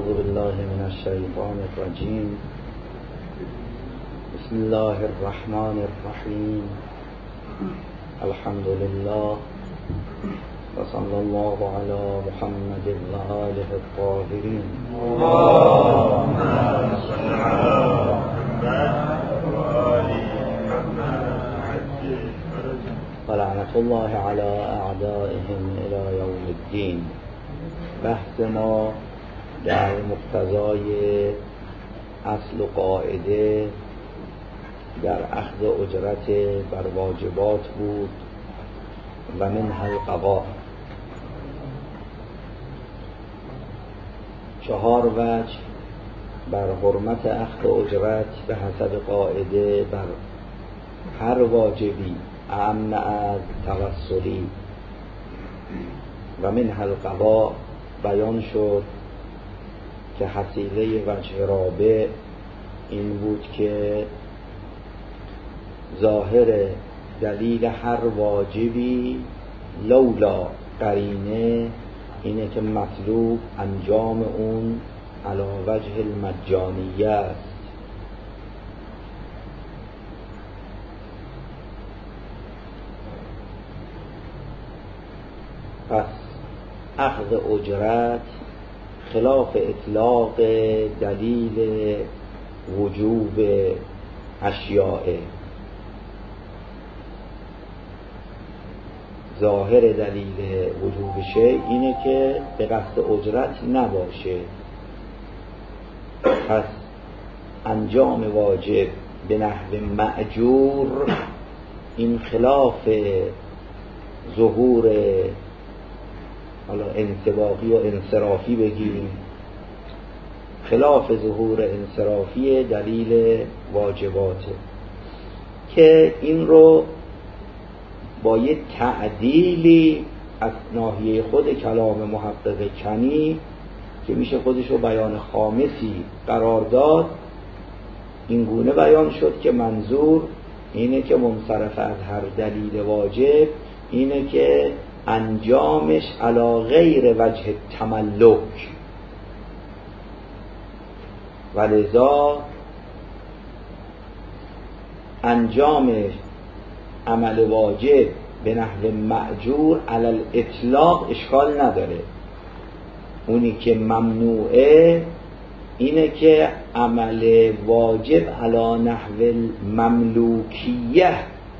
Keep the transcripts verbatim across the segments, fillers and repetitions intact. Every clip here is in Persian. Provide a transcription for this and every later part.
أعوذ بالله من الشيطان الرجيم. بسم الله الرحمن الرحيم. الحمد لله وصلى الله على محمد وآله الطاهرين. اللهم صل على محمد وآل محمد ولعنة الله على أعدائهم إلى يوم الدين. بحث ما در مقتضای اصل و قاعده در اخذ اجرت بر واجبات بود و منها القضاء. چهار وجه بر حرمت اخذ اجرت به حسب قاعده بر هر واجبی امن از توسلی و منها القضاء بیان شد که حصیله وجه رابع این بود که ظاهر دلیل هر واجبی لولا قرینه اینه که مطلوب انجام اون علی وجه المجانیه است. پس اخذ اجرت خلاف اطلاق دلیل وجوب اشیاء. ظاهر دلیل وجوب شیء اینه که به قصد اجرت نباشه. پس انجام واجب به نحو مأجور این خلاف ظهور حالا انطباقی و انصرافی بگیم، خلاف ظهور انصرافی دلیل واجباته که این رو با یه تعدیلی از ناحیه خود کلام محقق کنی که میشه خودش رو بیان خامسی قرار داد این گونه بیان شد که منظور اینه که منصرف از هر دلیل واجب اینه که انجامش علی غیر وجه تملک و لذا انجام عمل واجب به نحو مأجور علی الاطلاق اشکال نداره. اونی که ممنوعه اینه که عمل واجب علی نحو مملوکیه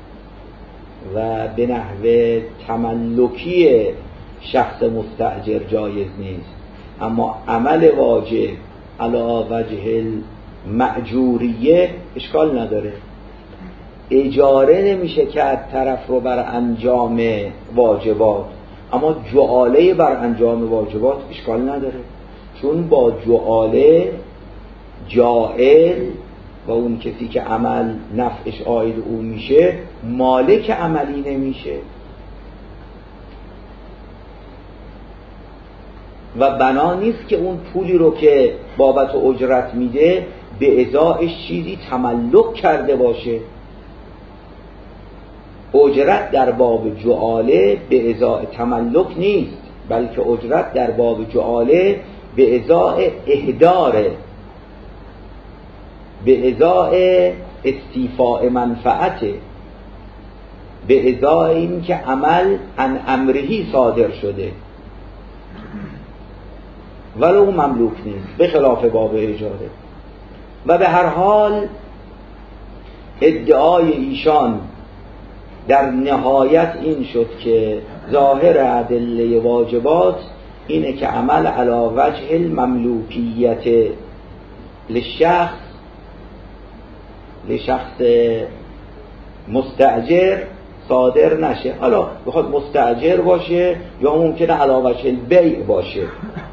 و به نحو تملکی شخص مستأجر جایز نیست، اما عمل واجب علی وجه المأجوریه اشکال نداره. اجاره نمیشه که از طرف رو بر انجام واجبات، اما جعاله بر انجام واجبات اشکال نداره، چون با جعاله جاعل و اون کسی که عمل نفعش عاید او میشه مالک عملی نمیشه و بنا نیست که اون پولی رو که بابت اجرت میده به ازایش چیزی تملک کرده باشه. اجرت در باب جعاله به ازای تملک نیست، بلکه اجرت در باب جعاله به ازای اهداره، به ازای استیفاء منفعته، به ازای این که عمل عن امرهی صادر شده ولو مملوک نیست، به خلاف باب اجاره. و به هر حال ادعای ایشان در نهایت این شد که ظاهر ادله واجبات اینه که عمل علی وجه المملوکیت لشخص لشخص مستأجر صادر نشه. حالا بخواد مستأجر باشه یا ممکنه علی وجه البیع باشه.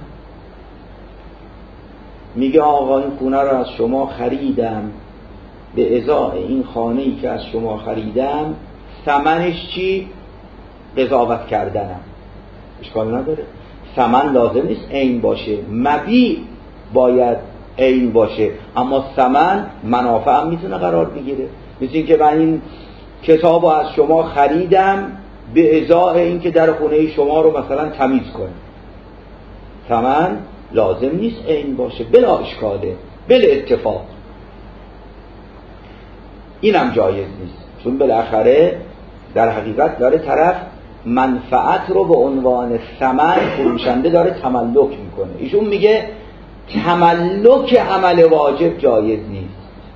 میگه آقا این خونه رو از شما خریدم، به ازای این خانه‌ای که از شما خریدم ثمنش چی؟ قضاوت کردنم. اشکال نداره، ثمن لازم نیست عین باشه، مبیع باید عین باشه، اما ثمن منافع هم میتونه قرار بگیره. مثل این که من این کتاب رو از شما خریدم به ازای این که در خونه شما رو مثلا تمیز کنم، ثمن لازم نیست عین باشه، بلا اشکاله، بلا اتفاق. اینم جایز نیست، چون بالاخره در حقیقت داره طرف منفعت رو به عنوان ثمن فروشنده داره تملک میکنه. ایشون میگه تملک عمل واجب جایز نیست،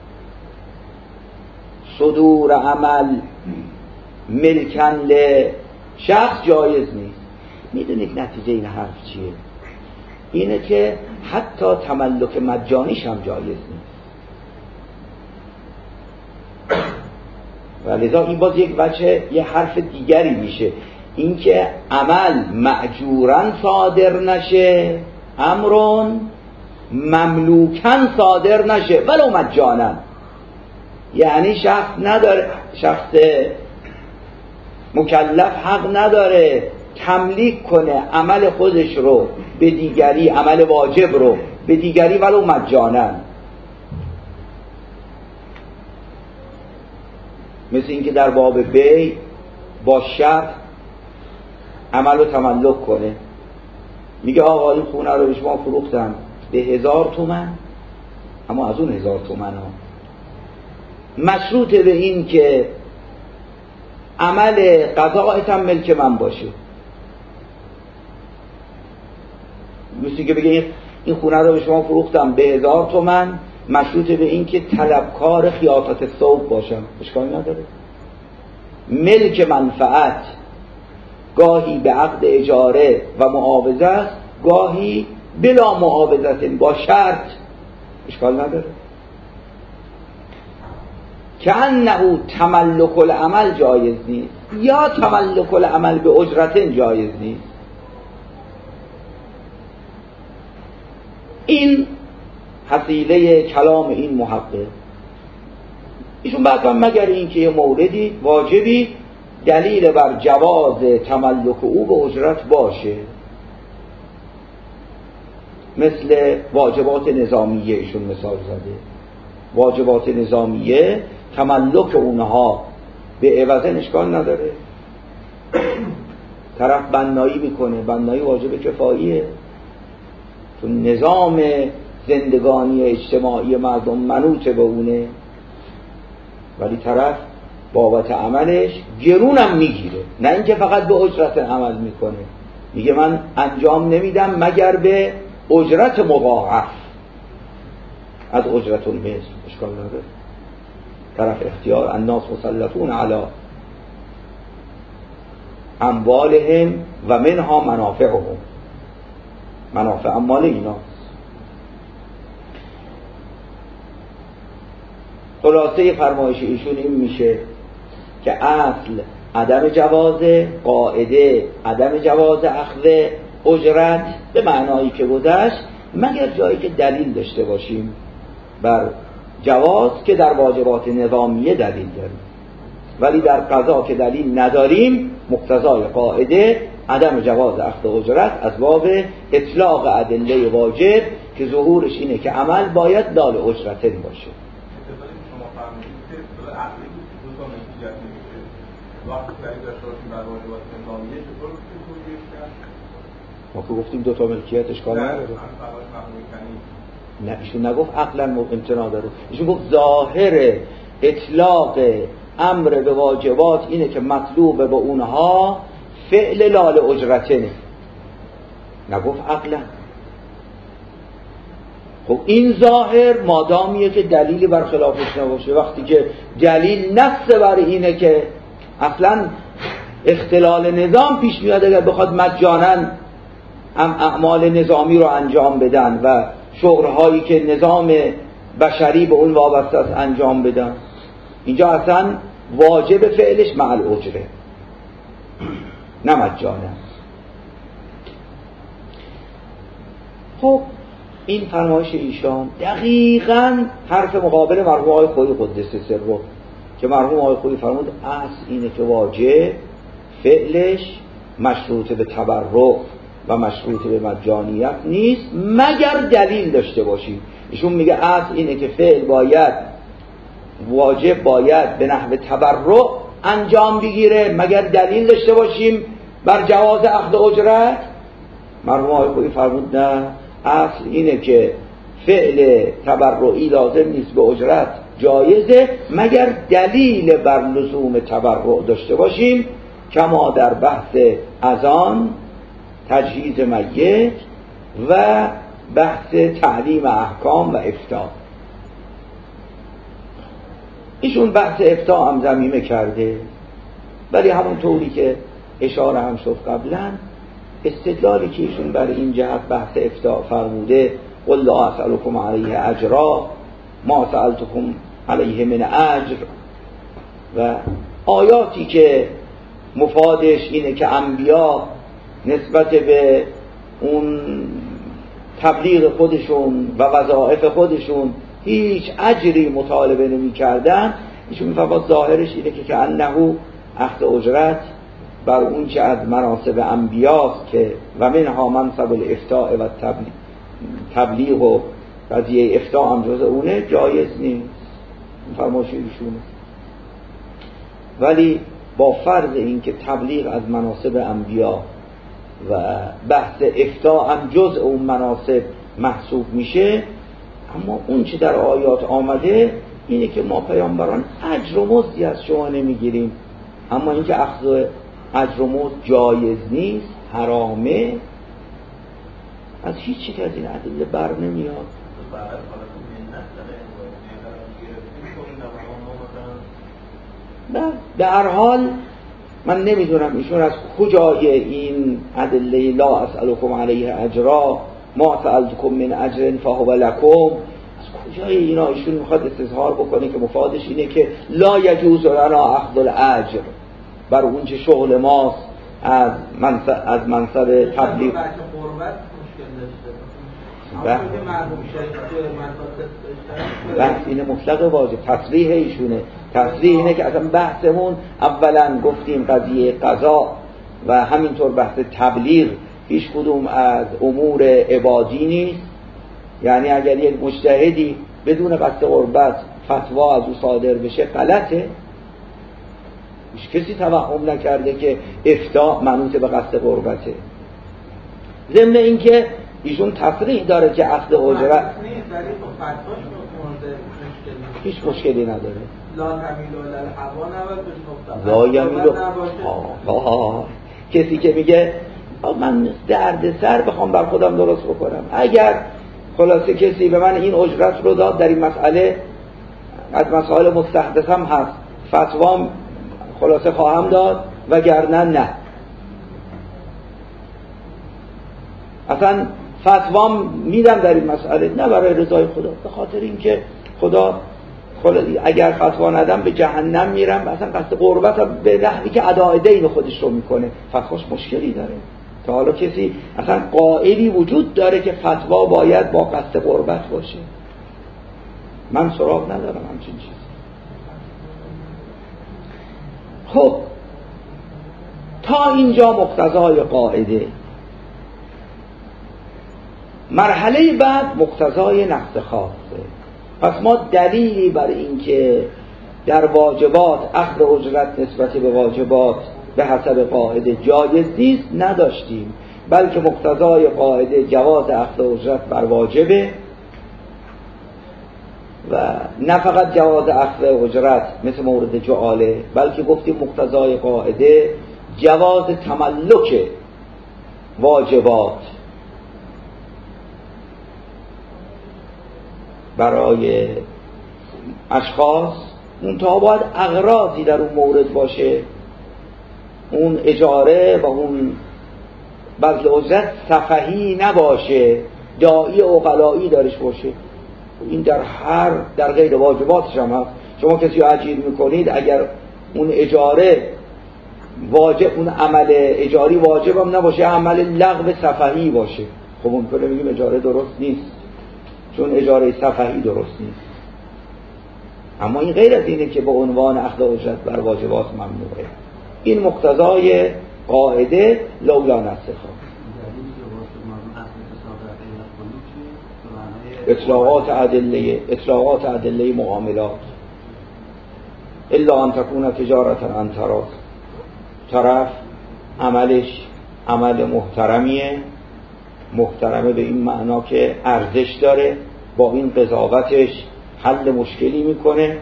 صدور عمل ملکن لشخص جایز نیست. میدونید نتیجه این حرف چیه؟ اینه که حتی تملک مجانیش هم جایز نیست. و لذا این باز یک وجه یه حرف دیگری میشه، اینکه عمل مأجورن صادر نشه، امرون مملوکن صادر نشه ولو مجانن. یعنی شخص نداره، شخص مکلف حق نداره تملیک کنه عمل خودش رو به دیگری، عمل واجب رو به دیگری ولو مجانن. مثل اینکه در باب بی با شرط عمل رو تملک کنه، میگه آقا این خونه رو به شما فروختم به هزار تومن، اما از اون هزار تومن ها مشروطه به این که عمل قضایت هم ملک من باشه. مثل که بگه این خونه رو به شما فروختم به هزار تومن، مشروطه به این که طلبکار خیاطت ثوب باشم، اشکال نداره. ملک منفعت گاهی به عقد اجاره و معاوضه است، گاهی بلا معاوضه با شرط، اشکال نداره. که انه تملک العمل جایز نیست یا تملک العمل به اجرت جایز نیست. این حصیله کلام این محقق. ایشون بعد هم مگر این که یه موردی واجبی دلیل بر جواز تملک او به اجرت باشه، مثل واجبات نظامیه ایشون مثال زده. واجبات نظامیه تملک اونها به عوض اشکال نداره. طرف بنایی میکنه، بنایی واجب کفاییه، چون نظام زندگانی اجتماعی مردم منوط به اونه، ولی طرف بابت عملش گرونم میگیره، نه اینکه فقط به اجرت عمل میکنه. میگه من انجام نمیدم مگر به اجرت مضاعف از اجرت المثل، اشکال نداره. طرف اختیار الناس مسلطون علی اموالهم و منها منافعهم، منافع اموال ایناست. خلاصه فرمایش ایشون این میشه که اصل عدم جواز، قاعده عدم جواز اخذ اجرت به معنایی که گذشت، مگر جایی که دلیل داشته باشیم بر جواز، که در واجبات نظامیه دلیل داریم، ولی در قضا که دلیل نداریم، مقتضای قاعده عدم جواز اخذ اجرت از باب اطلاق ادله واجب که ظهورش اینه که عمل باید دال اجرتن باشه. ما که گفتیم دو تا ملکیت اشکال نداره. نه ایشون نگفت عقلا امتناع داره، ایشون گفت ظاهر اطلاق امر به واجبات اینه که مطلوب به اونها فعل لال اجرتنه، نگفت عقلا. خب این ظاهر مادامیه که دلیلی برخلافش نباشه. وقتی که دلیل نص بر اینه که اصلا اختلال نظام پیش میاد اگر بخواد مجانن اعمال نظامی رو انجام بدن و شغلهایی که نظام بشری به اون وابسته است انجام بدن، اینجا اصلا واجب فعلش مع الاجره، نه مجانه. خب این فرمایش ایشان دقیقاً حرف مقابل مرحوم آقای خویی قدس سره که مرحوم آقای خویی فرمود اصل اینه که واجب فعلش مشروط به تبرع و مشروط به مجانیت نیست مگر دلیل داشته باشیم. ایشون میگه اصل اینه که فعل باید، واجب باید به نحو تبرع انجام بگیره مگر دلیل داشته باشیم بر جواز اخذ اجرت. مرحوم آقای خویی فرمود نه، اصل اینه که فعل تبرعی لازم نیست به اجرت جایزه مگر دلیل بر لزوم تبرع داشته باشیم، کما در بحث اذان، تجهیز میت و بحث تعلیم احکام و افتاء. ایشون بحث افتاء هم ضمیمه کرده، ولی همون طوری که اشاره هم شد قبلا، استدلالی که ایشون برای این جهت بحث افتاء فرموده قل لا اسألكم علیه اجرا ما سألتكم علیه من اجر، و آیاتی که مفادش اینه که انبیا نسبت به اون تبلیغ خودشون و وظایف خودشون هیچ اجری مطالبه نمی کردن، ایشون میفرماد ظاهرش اینه که که انه اخذ اجرت بر اون چه از مناسب انبیاست که و منها منصب الافتاء و تبلیغ و قضیه افتاء هم جز اونه، جایز نیست. فرمایش ایشونه. ولی با فرض این که تبلیغ از مناسب انبیا و بحث افتاء هم جز اون مناسب محسوب میشه، اما اون چه در آیات آمده اینه که ما پیامبران اجر و مزدی از شما نمیگیریم، اما اینکه اخذ اجر و مزد جایز نیست، حرامه، از هیچ چیز از این ادله بر نمیاد. در هر حال من نمیدونم ایشون از کجای این ادله لا اسألكم علیه اجرا ما سألتكم من اجر فهو لكم، از کجای اینا ایشون میخواد استظهار بکنه که مفادش اینه که لا یجوز لنا اخذ الاجر بر اون چه شغل ماست از منصب از منصب تبلیغ. بحث اینه مطلق واجب، تصریح ایشونه. تصریح اینه که اصلا بحثمون اولا گفتیم قضیه قضا و همینطور بحث تبلیغ هیچ کدوم از امور عبادی نیست. یعنی اگر یک مجتهدی بدون قصد قربت فتوا از او صادر بشه غلطه، هیچ کسی توهم نکرده که افتاء منوط به قصد قربته. ضمن اینکه ایشون تصریح داره که اخذ اجرت هیچ مشکلی نداره. لا تمیل الهوا نباید لا یمیل. کسی که میگه من درد سر بخوام بر خودم درست بکنم، اگر خلاصه کسی به من این اجرت رو داد در این مسئله، از مسائل مستحدثم هست، فتوام خلاصه خواهم داد وگرنه نه. اصلا فتوام میدم در این مسئله نه برای رضای خدا، به خاطر اینکه خدا اگر فتوا ندم به جهنم میرم، اصلا قصد قربتم به نحوی که اداء دین خودش رو میکنه، فتواش مشکلی داره. تا حالا کسی اصلا قائلی وجود داره که فتوا باید با قصد قربت باشه؟ من سراغ ندارم همچین چیزی. خب تا اینجا مقتضای قاعده. مرحله بعد مقتضای نقض خاصه. پس ما دلیلی بر این که در واجبات اخذ اجرت نسبت به واجبات به حسب قاعده جایز نیست نداشتیم، بلکه مقتضای قاعده جواز اخذ اجرت بر واجبه و نه فقط جواز اخذ اجرت مثل مورد جعاله، بلکه گفتیم مقتضای قاعده جواز تملک واجبات برای اشخاص، اون تا باید اغراضی در اون مورد باشه، اون اجاره و اون بذل اجرت سفهی نباشه، داعی عقلایی درش باشه. این در هر در غیر واجباتش هم هست. شما کسی رو اجیر میکنید، اگر اون اجاره واجب، اون عمل اجاری واجب هم نباشه، عمل لغو سفهی باشه، خب ممکنه بگیم اجاره درست نیست، چون اجاره سفهی درست نیست. اما این غیر از اینه که به عنوان اخذ اجرت بر واجبات ممنوعه. این مقتضای قاعده لولا نسخه. اطلاقات ادله اطلاقات ادله معاملات الا ان تكون تجارتا عن تراض، طرف عملش عمل محترمیه محترمه به این معنا که ارزش داره، با این قضاوتش حل مشکلی میکنه.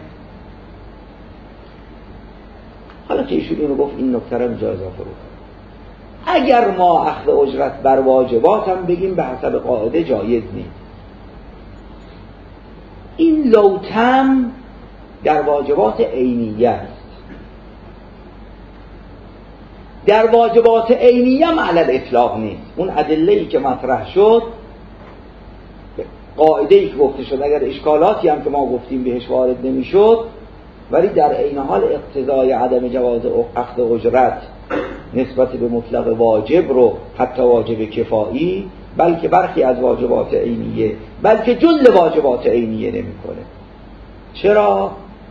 حالا که ایشون اینو گفت این نکته رو اینجا اضافه رو اگر ما اخذ اجرت بر واجبات هم بگیم به حسب قاعده جایز نیست. این لوتم در واجبات عینیه است. در واجبات عینیه هم علی الاطلاق نیست. اون ادله‌ای که مطرح شد، قاعده‌ای که گفته شد، اگر اشکالاتی هم که ما گفتیم بهش وارد نمی‌شد، ولی در عین حال اقتضای عدم جواز اخذ اجرت نسبت به مطلق واجب رو، حتی واجب کفایی، بلکه برخی از واجبات عینیه، بلکه جل واجبات عینیه نمی‌کنه. چرا؟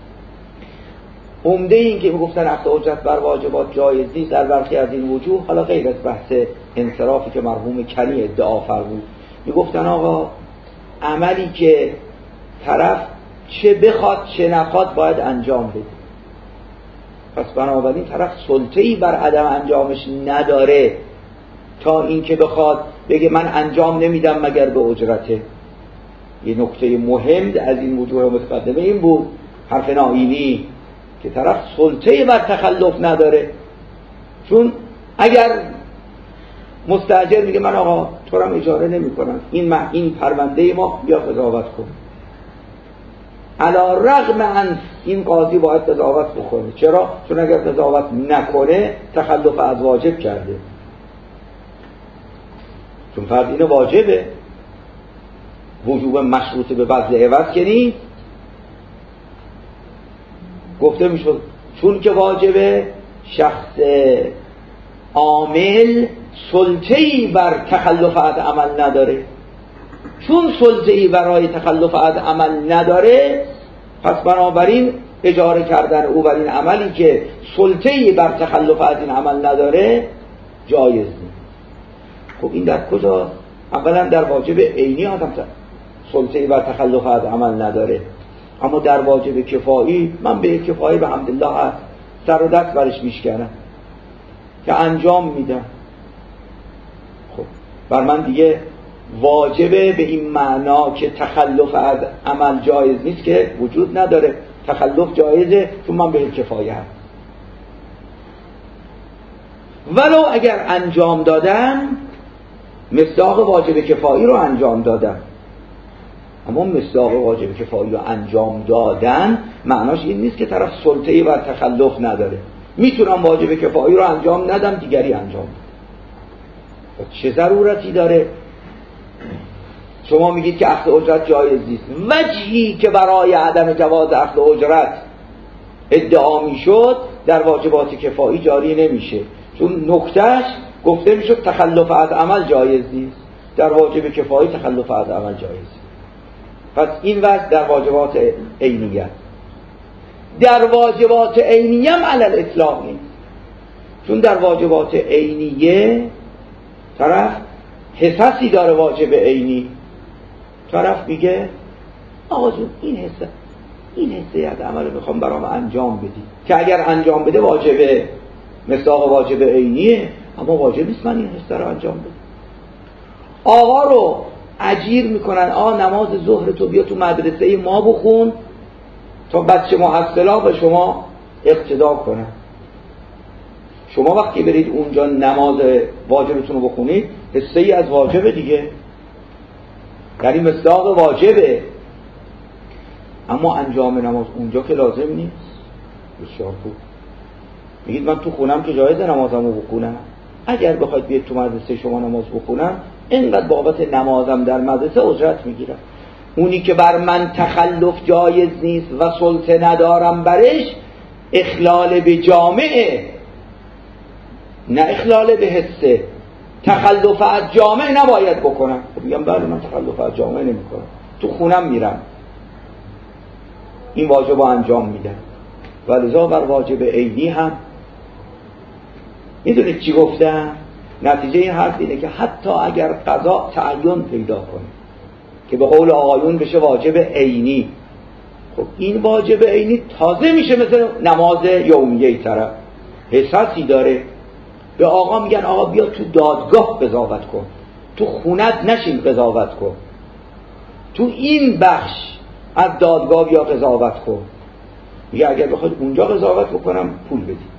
عمده این که میگفتن اخذ اجرت بر واجبات جایز نیست در برخی از این وجوه، حالا غیر از بحث انصرافی که مرحوم کنی ادعا فرمود، میگفتن آقا عملی که طرف چه بخواد چه نخواد باید انجام بده، پس بنابراین طرف سلطه‌ای بر عدم انجامش نداره تا این که بخواد بگه من انجام نمیدم مگر به اجرته. یه نکته مهم از این وجوه متقدمه این بود، حرف نائینی، که طرف سلطه‌ای بر تخلف نداره. چون اگر مستاجر میگه من آقا تو رو اجاره نمی کنم، این این پرونده ما بیا قضاوت کن، علی رغم ان این قاضی باید قضاوت بکنه. چرا؟ چون اگر قضاوت نکنه تخلف از واجب کرده، چون فرض اینه واجبه، وجوب مشروط به بذل عوض که نیست. گفته میشد چون که واجبه، شخص عامل سلطه‌ای بر تخلف از عمل نداره. چون سلطه‌ای برای تخلف از عمل نداره، پس بنابراین اجاره کردن او بر این عملی که سلطه‌ای بر تخلف از این عمل نداره جایز نیست. خب این در کجا؟ اولا در واجب عینی آدم سلطه‌ای بر تخلف از عمل نداره، اما در واجب کفایی من به کفایی به حمدالله سر و دست برش میشکنم که انجام میدم. خب بر من دیگه واجبه به این معنا که تخلف از عمل جایز نیست که وجود نداره، تخلف جایزه چون من به کفایه هم. ولو اگر انجام دادم مصداق واجب کفایی رو انجام دادم، اما مصداق واجب کفایی رو انجام دادن معناش این نیست که طرف سلطه‌ای بر تخلف نداره. میتونم واجب کفایی رو انجام ندم، دیگری انجام بده. چه ضرورتی داره؟ شما میگید که اخذ اجرت جایز نیست، وجهی که برای عدم جواز اخذ اجرت ادعا میشد در واجبات کفایی جاری نمیشه، چون نکتهش گفته میشد تخلف از عمل جایز نیست، در واجب کفایی تخلف از عمل جایز. پس این وجه در واجبات عینیه. در واجبات عینیه هم علی الاطلاق نیست، چون در واجبات عینیه طرف حساسی داره. واجب عینی طرف میگه آقا جون این حسه این حسه از عمل رو میخوام برام انجام بدی، که اگر انجام بده واجبه، مصداق واجب عینیه، اما واجب نیست من این حسه رو انجام بدم. آقا رو اجیر میکنن، آقا نماز ظهر تو بیا تو مدرسه ما بخون تا بچه محصلا به شما اقتدا کنن. شما وقتی برید اونجا نماز واجبتون رو بخونید، حصه ای از واجبه دیگه، یعنی مصداق واجبه، اما انجام نماز اونجا که لازم نیست. بسیار خوب. میگید من تو خونم که جایز نمازمو بخونم، اگر بخواید بیاید تو مدرسه شما نماز بخونم اینقدر بابت نمازم در مدرسه اجرت میگیرم. اونی که بر من تخلف جایز نیست و سلطه ندارم برش، اخلال به جامعه نه اخلال به حسه. تخلف از جامعه نباید بکنم. خب میگم بله من تخلف از جامعه نمی کنم، تو خونم میرم این واجب رو انجام میدم. ولذا بر واجب عینی هم میدونید چی گفتم؟ نتیجه این حرف اینه که حتی اگر قضا تعین پیدا کنه که به قول آقایون بشه واجب عینی، خب این واجب عینی تازه میشه مثل نماز یومیه طرف حساسی داره. به آقا میگن آقا بیا تو دادگاه قضاوت کن، تو خونت نشین قضاوت کن، تو این بخش از دادگاه یا قضاوت کن. یا اگر بخواید اونجا قضاوت بکنم پول بدید.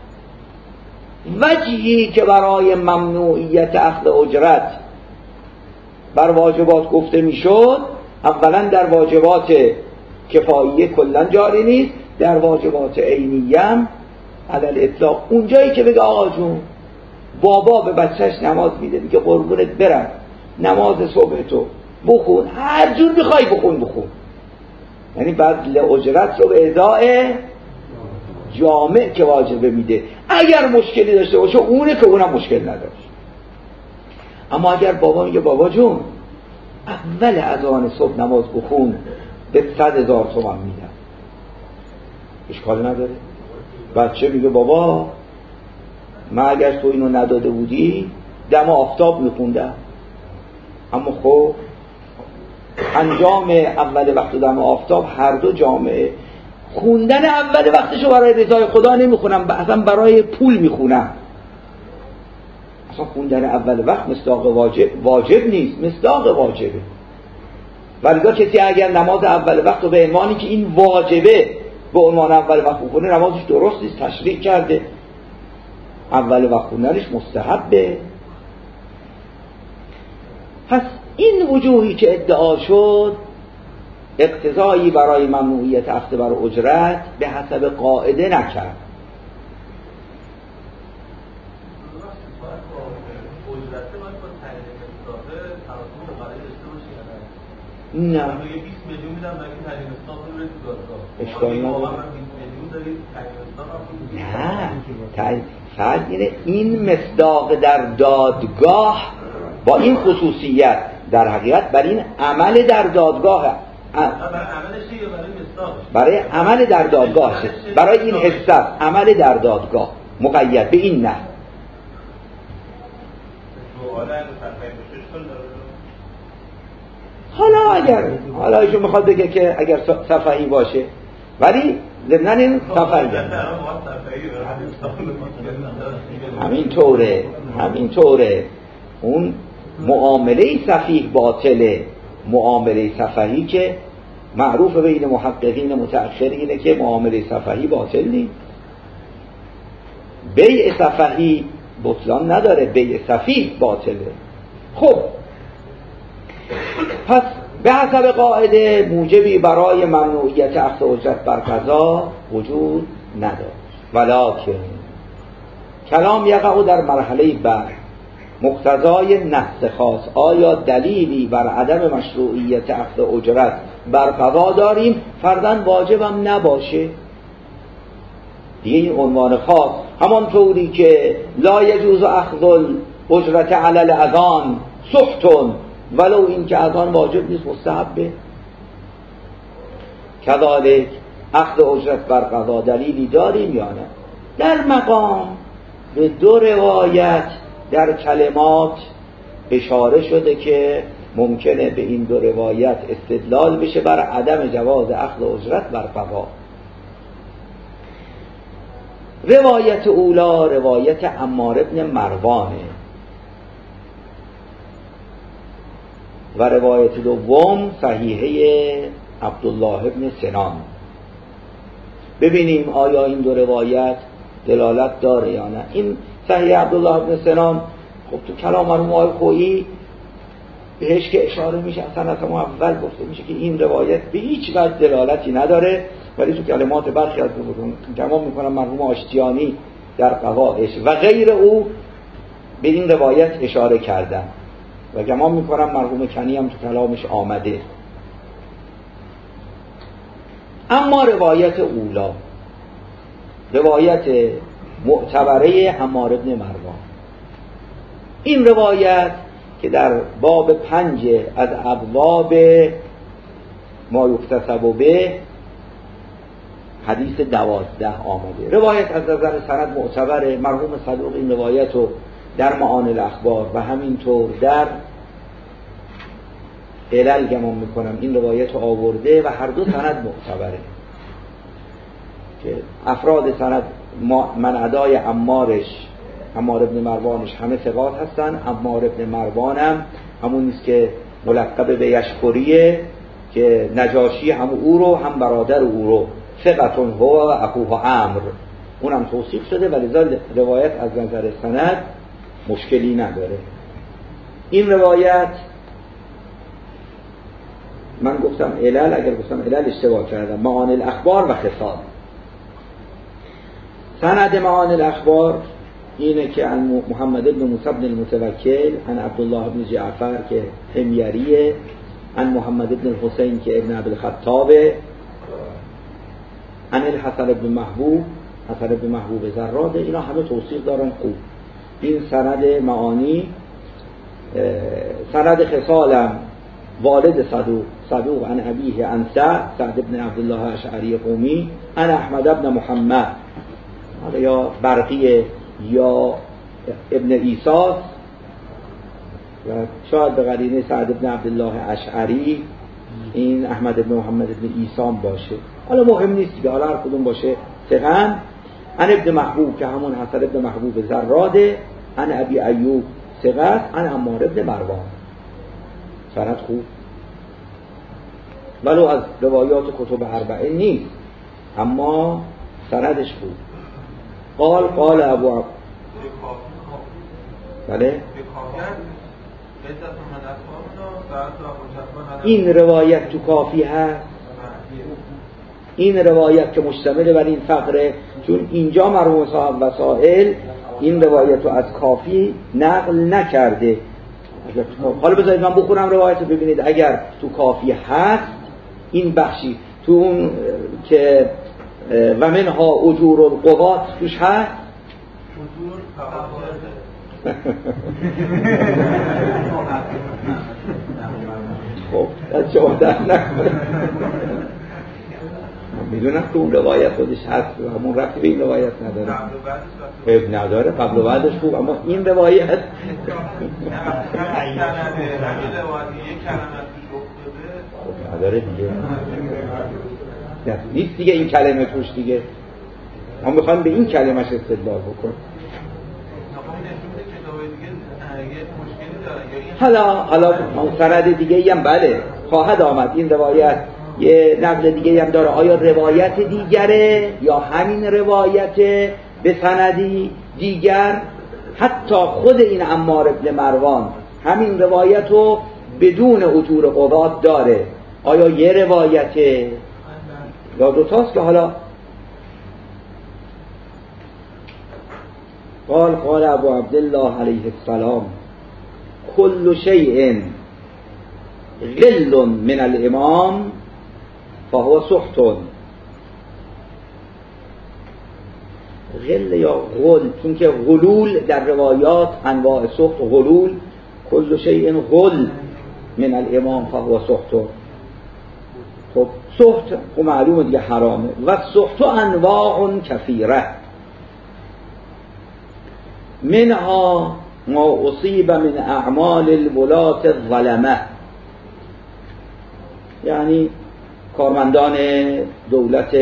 وجهی که برای ممنوعیت اخذ اجرت بر واجبات گفته میشد، اولا در واجبات کفاییه کلا جاری نیست، در واجبات عینیه هم علل اطلاق. اونجایی که بگه آقا جون بابا به بچهش نماز میده، میگه قربونت برم نماز صبح تو بخون، هر جور میخوای بخون بخون، یعنی بذل اجرت رو به اداء جامع که واجبه میده. اگر مشکلی داشته باشه اونه که اونم مشکل نداشت. اما اگر بابا میگه بابا جون اول اذان صبح نماز بخون به صد هزار تومان میدم، اشکال نداره. بچه میگه بابا من اگر تو اینو نداده بودی دم آفتاب میخوندم. اما خب انجام اول وقت و دم آفتاب هر دو جامعه. خوندن اول وقتشو برای رضای خدا نمیخونم، اصلا برای پول میخونم. اصلا خوندن اول وقت مصداق واجب واجب نیست، مصداق واجبه. ولیدا کسی اگر نماز اول وقت رو به عنوانی که این واجبه به عنوان اول وقت بخونه، نمازش درست نیست، تشریح کرده. اول وقت خوندنش مستحبه. پس این وجوهی که ادعا شد اقتضایی برای ممنوعیت اخذ بر اجرت به حسب قاعده نکرد. نه اشکال نداره. نه فرق اینه این مصداق در دادگاه با این خصوصیت در حقیقت بر این عمل در دادگاه، برای عمل در دادگاه، برای این حسه عمل در دادگاه مقید به این نه. حالا اگر حالا ایشون میخواد بگه که اگر صفحی باشه، ولی ضمناً این صفحی همین طوره همین طوره اون معامله صفیح باطله. معامله صفحی که معروف بین محققین متأخرینه که معامله صفحی باطل نیست. بیع صفحی بطلان نداره، بیع صفیح باطله. خب پس به حسب قاعده موجبی برای ممنوعیت اخذ اجرت بر قضا وجود نداشت. ولکن کلام یقع در مرحله بعد مقتضای نص خاص. آیا دلیلی بر عدم مشروعیت اخذ اجرت بر قضا داریم؟ فرضاً واجبم نباشه دیگه این عنوان خاص. همانطوری که لا یجوز اخذ اجرت علی الاذان سحتون، ولو این که اذان واجب نیست مستحبه. کذالک اخذ اجرت بر قضا دلیلی داریم یا نه؟ در مقام به دو روایت در کلمات اشاره شده که ممکنه به این دو روایت استدلال بشه بر عدم جواز اخذ اجرت بر قضا. روایت اولا روایت عمار ابن مروانه و روایت دوم صحیحه عبدالله ابن سنان. ببینیم آیا این دو روایت دلالت داره یا نه. این صحیح عبدالله ابن سنان خب تو کلام مرحوم خویی بهش که اشاره میشه، اصلا اصلا اول گفته میشه که این روایت به هیچ وجه دلالتی نداره، ولی تو کلمات برخی از بودون گمان میکنم مرحوم آشتیانی در قواعد و غیر او به این روایت اشاره کردن و گمان میکنم مرحوم کنی هم تو کلامش آمده. اما روایت اولا روایت معتبره عمار ابن مروان، این روایت که در باب پنج از ابواب ما یکتسب به حدیث دوازده آمده. روایت از نظر سند معتبره. مرحوم صدوق این روایت رو در معانی الاخبار و همینطور در علل گمان میکنم این روایت رو آورده و هر دو سند معتبره که افراد سند من ادای عمارش عمار ابن مروانش همه ثقات هستن. عمار ابن مروانم همون نیست که ملقب به یشکریه که نجاشی هم او رو هم برادر او رو ثقتون هو و اخوه عمرو اونم توصیف شده، ولی روایت از نظر سند مشکلی نداره. این روایت من گفتم علل، اگر گفتم علل اشتباه کردم. معانی الاخبار و خصال. سند معانی الاخبار اینه که عن محمد بن موسی بن المتوکل عن عبدالله بن جعفر که حمیریه، عن محمد بن الحسین که ابن ابی الخطاب، عن الحسن بن محبوب، حسن بن محبوب زراده. اینا همه توصیف دارن خوب. این سند معانی. سند خصالم والد صدوق صدوق عن ابیه عن سعد سعد بن عبدالله اشعری قومی عن احمد بن محمد، حالا یا برقیه یا ابن ایساس و شاید به قرینه سعد بن عبدالله اشعری این احمد بن محمد بن ایسام باشه، حالا مهم نیست که حالا هر کدوم باشه. ثقن. عن ابن محبوب که همون حسن ابن محبوب زراده، عن ابی ایوب ثقت، عن عمار ابن مروان. سند خوب، ولو از روایات کتب اربعه نیست اما سندش خوب. قال قال ابو عب... بله این روایت تو کافی هست، این روایت که مشتمل بر این فقره، چون اینجا مرحوم صاحب وسائل این روایت رو از کافی نقل نکرده. حالا بذارید من بخونم روایت رو ببینید اگر تو کافی هست این بخشی تو اون که و منها اجور القضات توش هست. خب از شما در نکنه، میدونم که اون روایت خودش هست و همون رفتی به این روایت نداره. اب نداره، قبل و بعدش خوب، اما این روایت نداره دیگه، نیست دیگه این کلمه توش دیگه. ما میخوایم به این کلمش استدلال بکن. حالا حالا سند دیگه هم بله خواهد آمد، این روایت یه نقل دیگه هم داره. آیا روایت دیگره یا همین روایت به سندی دیگر؟ حتی خود این عمار ابن مروان همین روایت رو بدون اجور قضات داره. آیا یه روایته یا دوتاست که حالا قال قال ابو عبدالله علیه السلام كل شيء غل من الامام فهو سحت. غل یا غل، چون که غلول در روایات انواع سحت و غلول. كل شيء غل من الامام فهو سحت. خب سحت خب معلومه دیگه حرامه. و سحت انواع کثیره منها ما اصیب من اعمال الولاة الظلمه، یعنی کارمندان دولت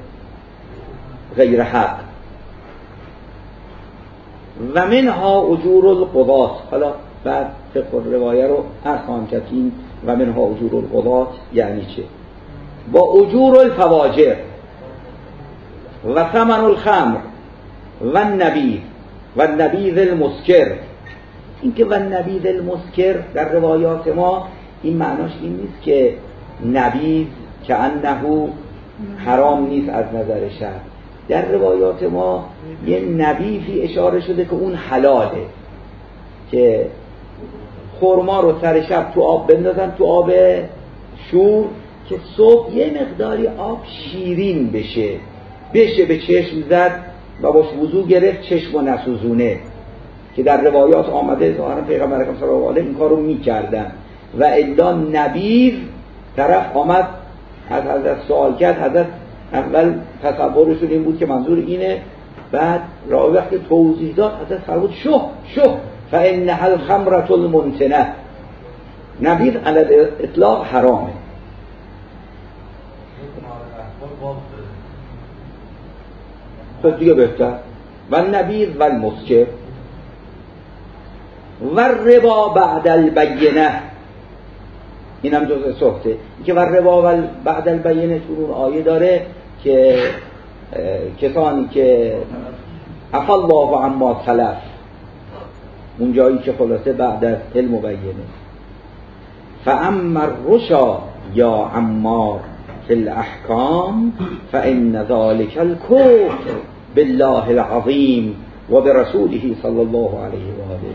غیر حق. و منها اجور القضات. حالا بعد فقه روایه رو عرض خواهم کرد این و منها اجور القضات یعنی چه. با اجور الفواجر و ثمن الخمر و النبیذ و النبیذ المسکر. این که و النبیذ المسکر در روایات ما این معناش این نیست که نبیذ که انه حرام نیست از نظر شرع. در روایات ما یه نبیذی اشاره شده که اون حلاله، که خرما رو سر شب تو آب بندازن، تو آب شور، که صبح یه مقداری آب شیرین بشه بشه به چشم زد و باش وضو گرفت چشم و نسوزونه، که در روایات آمده ظاهرا پیغمبر اکرم صلی الله علیه و آله این کارو میکردن. و الا نبیذ طرف آمد از حضرت سوال کرد، حضرت اول تصورشون این بود که منظور اینه، بعد راوی وقتی توضیح داد حضرت فرمود شه شه فانها الخمرة المنتنه. نبیذ علی اطلاق حرامه. خب دیگه بهتر و نبیذ و المسکر. و ربا بعد البینه، این هم جزء سخته که و ربا بعد البینه تو اون آیه داره که کسانی که عفا الله عما سلف، اون جایی که خلاصه بعد از علم و بینه. فاما الرشا یا عمار فی الاحکام فان ذلك الکفر بالله العظیم و برسوله صلی الله علیه و آله.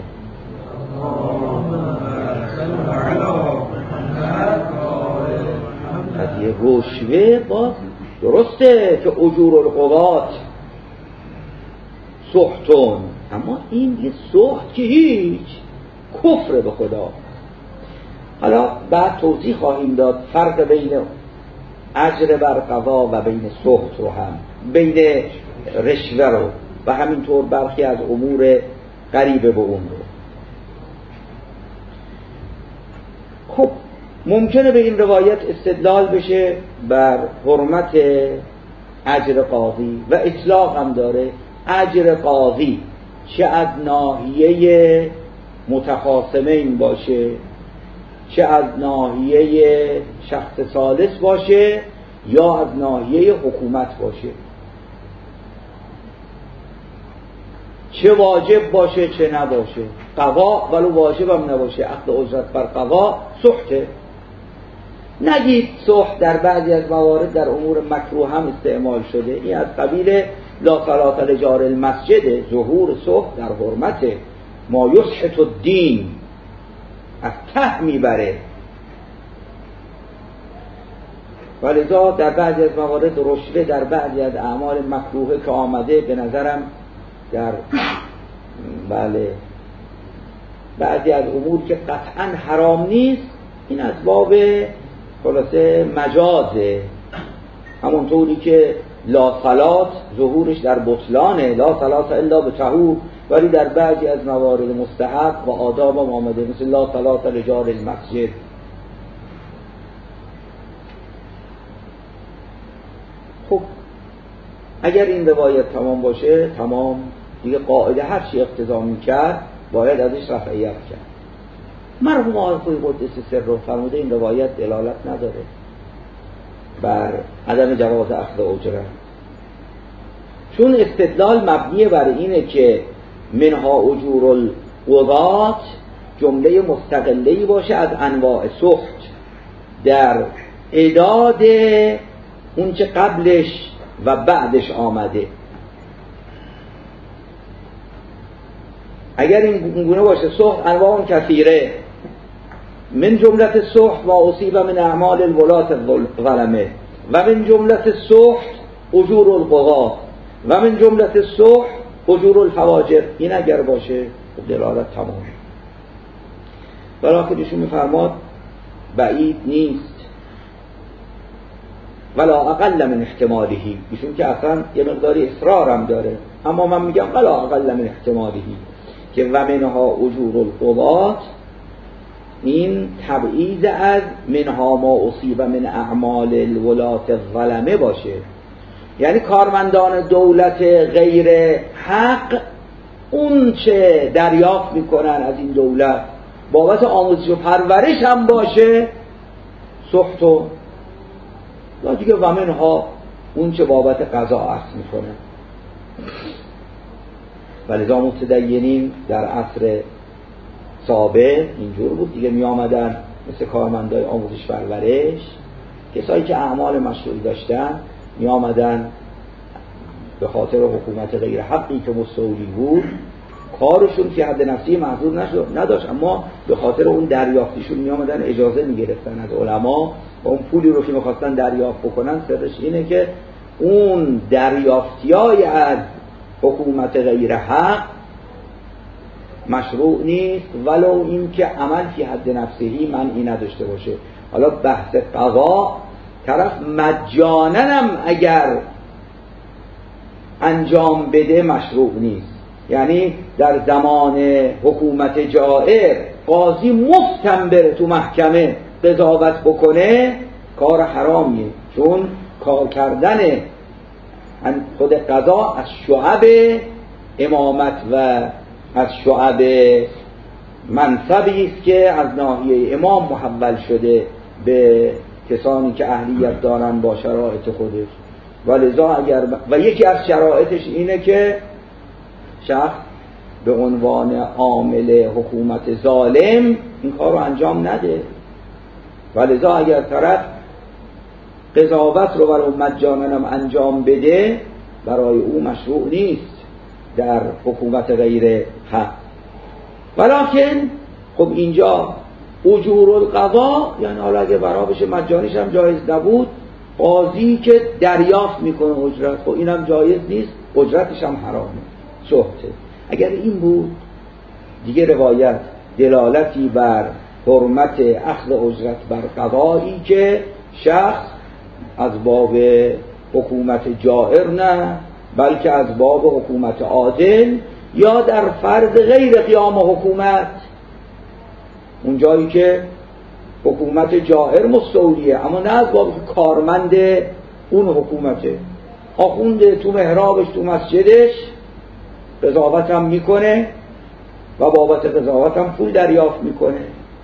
قضیه رشوه باز درسته که اجور القضات سحتون، اما این یه سحت که هیچ کفر به خدا. حالا بعد توضیح خواهیم داد فرق بین اجر بر قضا و بین سحت رو، هم بین رشوه رو و همینطور برخی از امور قریبه به اون رو. خب ممکنه به این روایت استدلال بشه بر حرمت اجر قاضی و اطلاق هم داره. اجر قاضی چه از ناحیه متخاصمین باشه، چه از ناحیه شخص ثالث باشه، یا از ناحیه حکومت باشه، چه واجب باشه چه نباشه، قضا ولو واجب هم نباشه، اخذ اجرت بر قضا سحته. نگید سحت در بعضی از موارد در امور مکروه هم استعمال شده، این از قبیل لا صلاة لجار المسجد، ظهور سحت در حرمت ما یسحت الدین، از ته میبره. ولذا در بعضی از موارد رشوه در بعضی از اعمال مکروه که آمده به نظرم در بله بعضی از امور که قطعا حرام نیست، این از باب خلاصه مجازه، همونطوری که لا صلات ظهورش در بطلانه، لا صلات الا به طهور، ولی در بعضی از موارد مستحب و آداب هم آمده، مثل لا صلات لجار المسجد. خب اگر این روایت تمام باشه تمام دیگه، قاعده هر چی اقتضا می‌کرد باید ازش رفعیت کرد. مرحوم آقای قدس سره فرموده این روایت دلالت نداره بر عدم جواز اخذ اجره، چون استدلال مبنی بر اینه که منها اجور القضات جمله مستقله‌ای باشه از انواع سحت در اعداد اون چه قبلش و بعدش آمده. اگر این گونه باشه سحت انواع کثیره، من جملت سحت و اصیب من اعمال الولات الظلمه و من جملت سحت اجور القضات و من جملت سحت اجور الفواجر. این اگر باشه دلالت تمام. ولی خودشون میفرماد بعید نیست ولا اقل من احتمالهی، ایشون که اصلا یه مقداری اصرار هم داره، اما من میگم ولا اقل من احتمالهی که و منها اجور القضات این تبعیض از منها ما اصیب من اعمال الولات الظلمه باشه، یعنی کارمندان دولت غیر حق اون چه دریافت میکنن از این دولت بابت آموزش و پرورش هم باشه سحت و یا دیگه و منها اون چه بابت قضا عرض میکنه. ولذا متدینین در عصر سابق اینجور بود دیگه، می آمدن مثل کارمندای آموزش پرورش، کسایی که اعمال مشروعی داشتن می آمدن به خاطر حکومت غیر حقی که مستولی بود، کارشون که حد نفسی معذور نداشت، اما به خاطر اون دریافتیشون می آمدن اجازه می گرفتن از علما و اون پولی رو که می خواستن دریافت بکنن سرش اینه که اون دریافتیای از حکومت غیر حق مشروع نیست ولو این که عمل فی حد نفسهی منعی نداشته باشه. حالا بحث قضا طرف مجانا هم اگر انجام بده مشروع نیست، یعنی در زمان حکومت جائر قاضی مفتم بره تو محکمه قضاوت بکنه کار حرامیه، چون کار کردن خود قضا از شعب امامت و از شعب منصبی است که از ناحیه امام محول شده به کسانی که اهلیت دارن با شرایط خودش. و لذا اگر و یکی از شرایطش اینه که شخص به عنوان عامل حکومت ظالم این کار رو انجام نده. و لذا اگر طرف قضاوت رو برای مجانم انجام بده، برای او مشروع نیست در حکومت غیر حق. ولیکن خب اینجا اجور القضا، یعنی حالا اگه برای بشه مجانیش هم جایز نبود، قاضی که دریافت میکنه اجرت، خب اینم جایز نیست، اجرتش هم حرامه، سخته. اگر این بود دیگه روایت دلالتی بر حرمت اخذ اجرت بر قضایی که شخص از باب حکومت جائر نه، بلکه از باب حکومت عادل یا در فرض غیر قیام حکومت، اون جایی که حکومت جائر مستولیه اما نه از باب کارمند اون حکومته، آخونده تو محرابش تو مسجدش قضاوت هم میکنه و بابت قضاوت هم پول دریافت میکنه،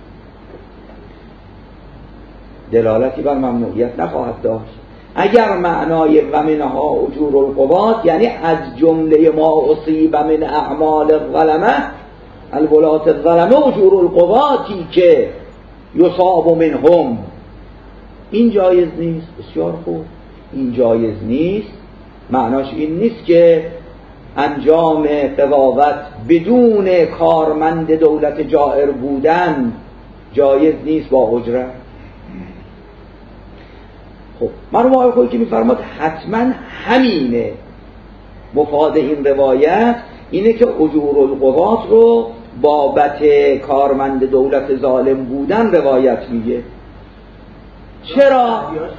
دلالتی بر ممنوعیت نخواهد داشت. اگر معنای و منها اجور القضات یعنی از جمله ما اصیب من اعمال الظلمه الولات الظلمه اجور القضاتی که یصاب منهم، این جایز نیست. بسیار خوب، این جایز نیست معناش این نیست که انجام قضاوت بدون کارمند دولت جائر بودن جایز نیست با اجرت. خب مرحوم آقای خویی که میفرماد حتما همینه، مفاد این روایت اینه که اجور القضات رو بابت کارمند دولت ظالم بودن روایت میگه. چرا؟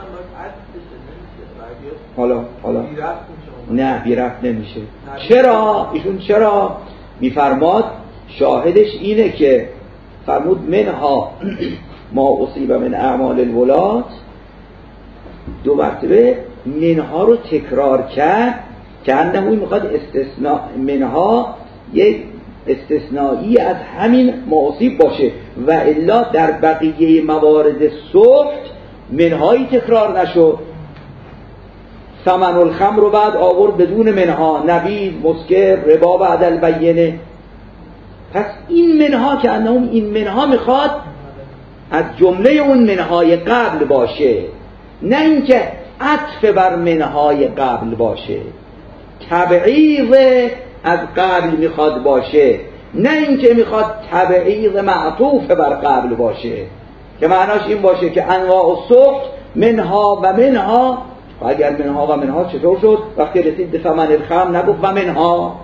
حالا حالا نه بی رفت نمیشه. چرا؟ ایشون چرا میفرماد؟ شاهدش اینه که فرمود منها ما اصیب من اعمال الولات، دو مرتبه منها رو تکرار کرد که انه میخواد استثناء منها یک استثنایی از همین معصیب باشه و الا در بقیه موارد سخت منهایی تکرار نشد. ثمن الخمر رو بعد آورد بدون منها، نبیذ، مسکر، ربا بعد البینه. پس این منها که انه این منها میخواد از جمله اون منهای قبل باشه، نه اینکه عطف بر منهای قبل باشه، تبعیض از قبل میخواد باشه، نه اینکه میخواد تبعیض معطوف بر قبل باشه که معناش این باشه که انواع السخط منها و منها. و اگر منها و منها چطور شد؟ وقتی رسید به ثمن الخمر نگفت و منها،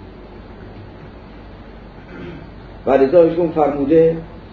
و لذا ایشون فرموده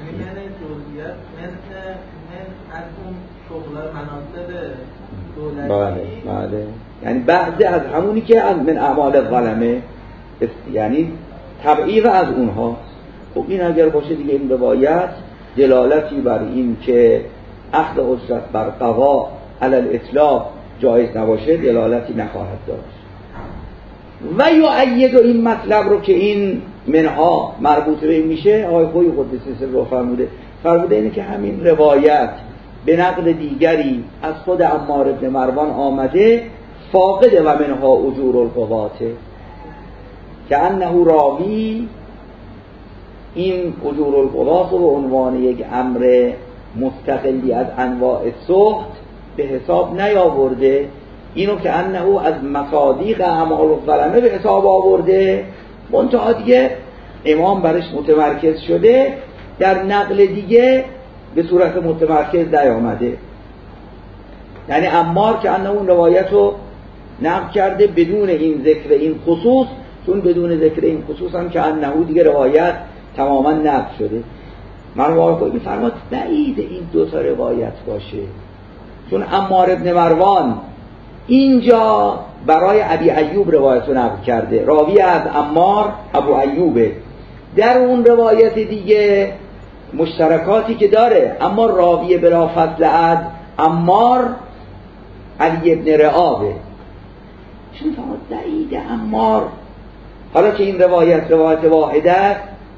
بله بله، یعنی بعضی از همونی که از من اعمال الظلمه، یعنی تبعیض از اونها. خب این اگر باشه دیگه این روایت دلالتی بر این که اخذ اجرت بر قضا علی الاطلاق جایز نباشه دلالتی نخواهد داشت. و یؤید این مطلب رو که این منها مربوط به این میشه، آقای خویی قدس سره فرموده فرموده اینه که همین روایت به نقل دیگری از خود عمار بن مروان آمده فاقد و منها اجور القضاته، که انه راوی این اجور القضات رو به عنوان یک امر مستقلی از انواع سخط به حساب نیاورده، اینو که انه از مصادیق اعمال الظلمه به حساب آورده. منتها دیگه امام برش متمرکز شده، در نقل دیگه به صورت متمرکز نیامده. یعنی عمار که انه اون روایت رو نقل کرده بدون این ذکر این خصوص، چون بدون ذکر این خصوص هم که انه دیگه روایت تماما نقل شده. من واقعا می‌فرماد بعید این دو تا روایت باشه، چون عمار ابن مروان اینجا برای ابی ایوب روایت رو نقل کرده، راوی از عمار ابو ایوبه. در اون روایت دیگه مشترکاتی که داره، اما راوی بلا فضل از عمار علی ابن رعابه. چون فرمود بعید عمار، حالا که این روایت روایت واحده است،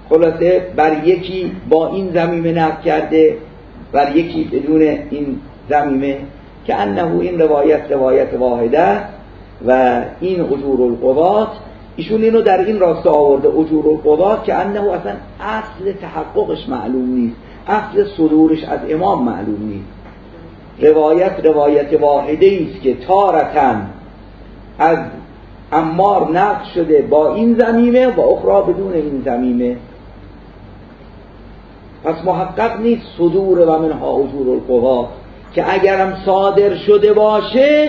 خلاصه بر یکی با این ضمیمه نقد کرده، بر یکی بدون این ضمیمه، که انه این روایت روایت واحده و این اجور القضات، ایشون اینو در این راستا آورده اجور القضات که انه اصلا اصل تحققش معلوم نیست، اصل صدورش از امام معلوم نیست. روایت روایت واحده است که تارتن از عمار نقل شده با این ضمیمه و اخرى بدون این ضمیمه، پس محقق نیست صدور و منها اجور القضات، که اگرم صادر شده باشه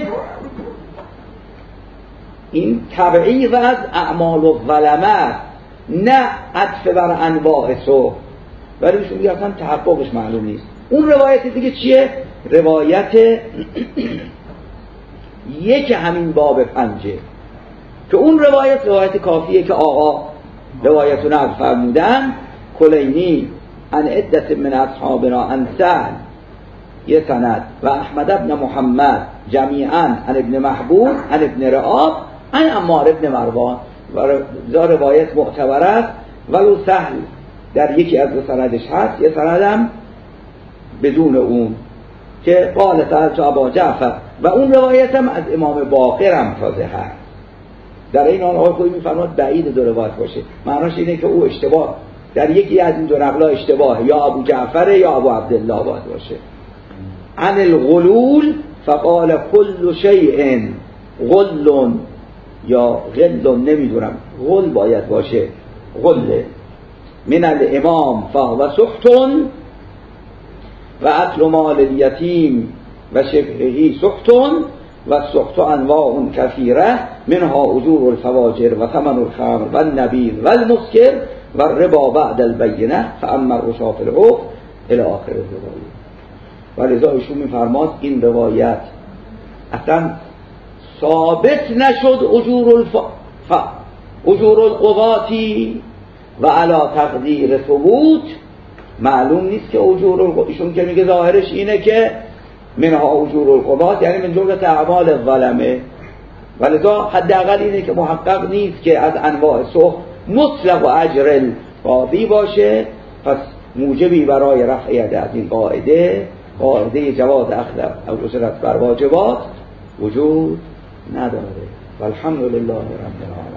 این تبعیض از اعمال و ظلمه، نه عطف بر انواع سو، ولی ایشون میگه اصلا تحققش معلوم نیست. اون روایت دیگه چیه؟ روایت یک همین باب پنجه، که اون روایت روایت کافیه که آقا روایت رو نقل فرمودن، کلینی عن عدت من اصحابنا عن سهل یه سند و احمد ابن محمد جمیعا عن ابن محبوب عن ابن رعاب عن عمار ابن مروان، و روایت معتبر است، ولو سهل در یکی از دو سندش هست، یه سندم بدون اون که قال سألت ابا جعفر، و اون روایت هم از امام باقر هم تازه هست. در این حال آقای خویی میفرماد بعید دو روایت باشه، معناش اینه که او اشتباه در یکی از این دو نقل‌ها اشتباه، یا ابو جعفر یا ابو عبدالله باید باشه. عن الغلول فقال كل شيء غل یا غل، نمیدونم غل باید باشه، غل من الامام فهو سحت و اكل مال الیتیم و شبهه سحت و السحت انواع کثیره منها اجور الفواجر و ثمن الخمر و النبیذ و المسکر و الربا بعد البینه فاما الرشا فی العقد الی آخر الروایه. ولذا ایشون میفرماد این روایت اصلا ثابت نشد اجور الف... ف... اجور القضاتی و علا تقدیر ثبوت، معلوم نیست که اجور القضاتی، ایشون که میگه ظاهرش اینه که منها اجور القضات یعنی من جمله اعمال الظلمه، ولذا حداقل اینه که محقق نیست که از انواع سخت مطلق و اجر القاضی باشه، پس موجبی برای رفع ید از این قاعده، قاعده جواز اخذ او اجرت بر واجبات وجود نداره. والحمد لله رب العالمین.